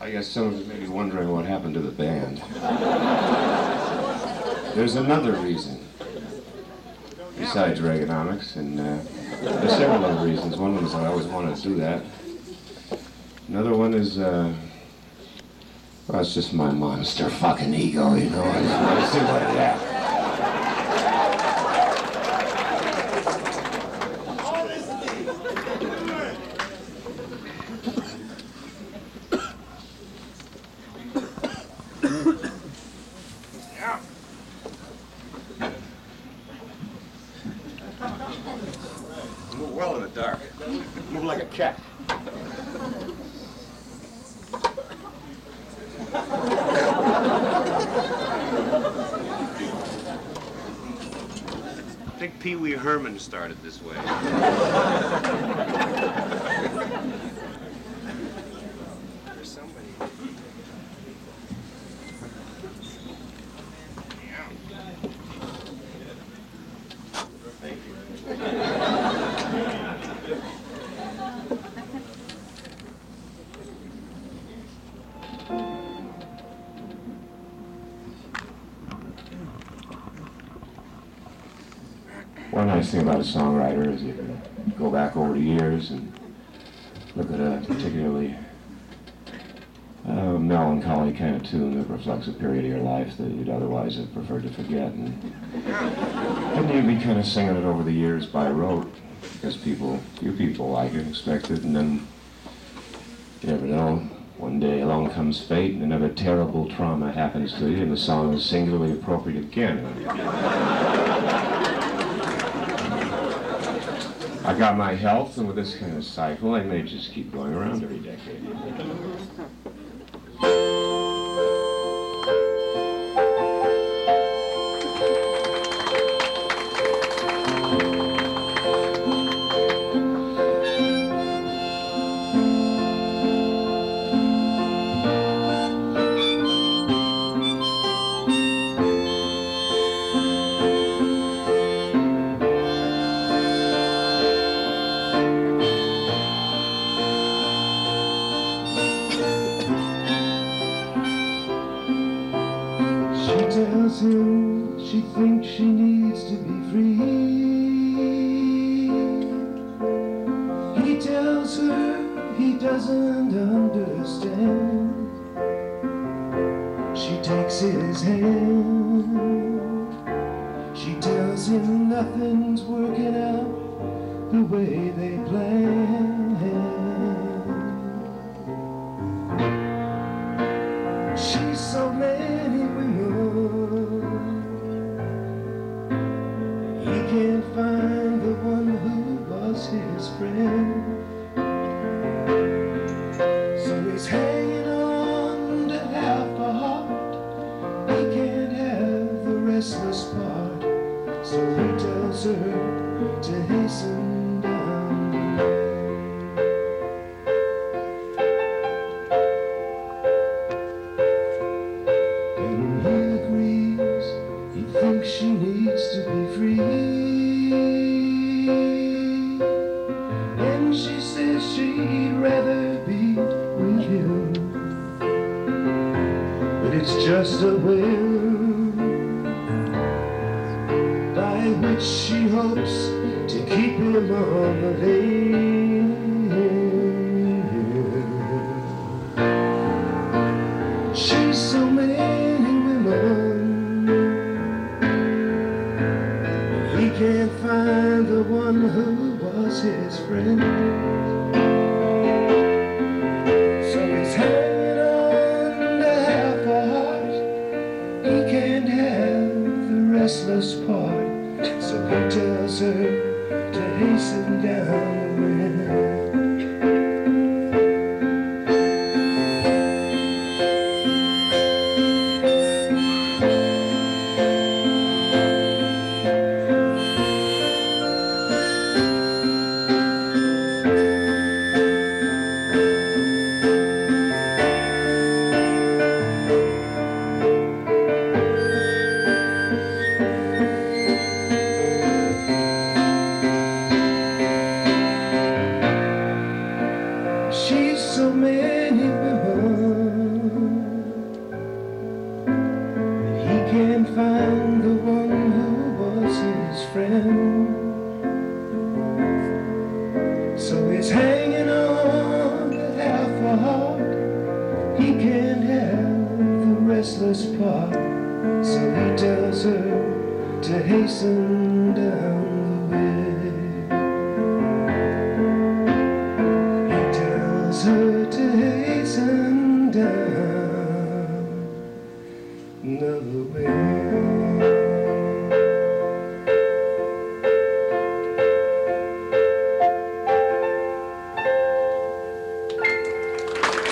I guess some of you may be wondering what happened to the band. There's another reason, besides Reaganomics, and there's several other reasons. One of them is I always wanted to do that. Another one is, well, it's just my monster fucking ego, you know. I just want to see what it happens. Move well in the dark. Move like a cat. I think Pee Wee Herman started this way. There's somebody. Yeah. Thank you. One nice thing about a songwriter is you can go back over the years and look at a particularly melancholy kind of tune that reflects a period of your life that you'd otherwise have preferred to forget. And you'd be kind of singing it over the years by rote because few people like it, expect it, and then you never know. One day along comes fate and another terrible trauma happens to you and the song is singularly appropriate again. I got my health, and with this kind of cycle, I may just keep going around every decade. Tells him she thinks she needs to be free. He tells her he doesn't understand. She takes his hand. She tells him nothing's working out the way they planned. She's so many women. Can't find the one who was his friend. So he's hanging on to half a heart. He can't have the restless part. So he tells her to hasten down the lane. And he agrees. He thinks she needs to be free. She says she'd rather be with him, but it's just a will by which she hopes to keep him on the lane. She's so many women, he can't find the one who was his friend. So he's hanging on to half a heart. He can't have the restless part. So he tells her to hasten down the wind. So many women, us part, so he tells her to hasten down the way. He tells her to hasten down the way.